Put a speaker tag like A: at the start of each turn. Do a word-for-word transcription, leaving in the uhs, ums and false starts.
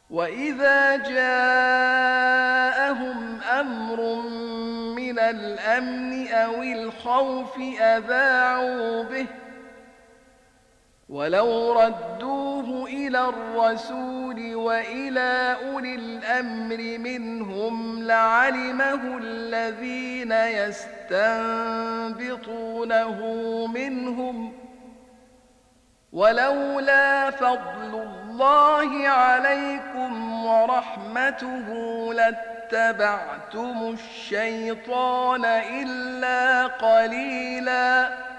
A: وإذا جاءهم أمر من الأمن أو الخوف أذاعوا به ولو ردوه إلى الرسول وإلى أولي الأمر منهم لعلمه الذين يستنبطونه منهم ولولا فضل الله عليكم ورحمته لاتبعتم الشيطان إلا قليلاً